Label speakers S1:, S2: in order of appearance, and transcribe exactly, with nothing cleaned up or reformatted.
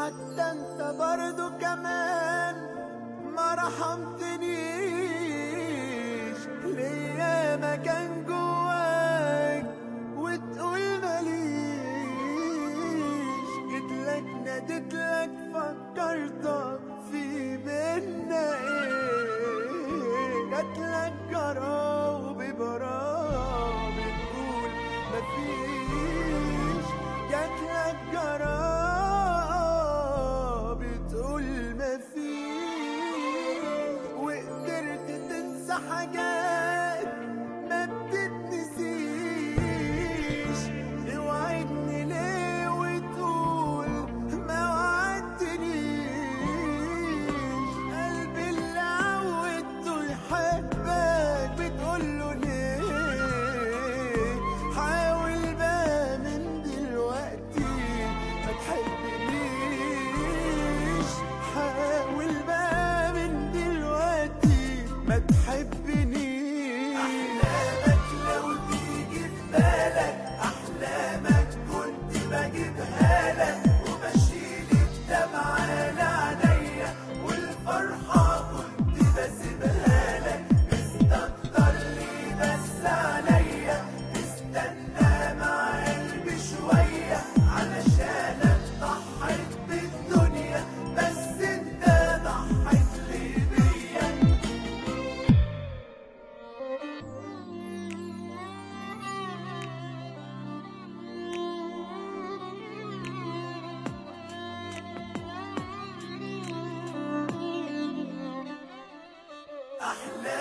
S1: حتى انت برضو كمان ما رحمتنيش. ليا مكان جواك وتقول ماليش. جيتلك ناديتلك فكرتك في بينا ايه. جاتلك جرا وببرا بتقول مفيش. جاتلك جرا بتقول مفيش. وقدرت تنسى حاجات ما بتتنسيش. اوعدني ليه وتقول ما وعدتنيش. قلبي اللي عودته يحبك بتقوله ليه. حاول بقى من دلوقتي ما تحبنيش. حاول بقى من دلوقتي ما تحبنيش. أحلامك لو تيجي في بالك أحلامك كنت بجيبها لك وبشيل الدمعة على عينيا والفرحة كنت بسيبها لك. مستكتر لي بس عليا استنى مع قلبي شوية علشانك ضحيت بالدنيا بس انت ضحيت لي بيا. أحلام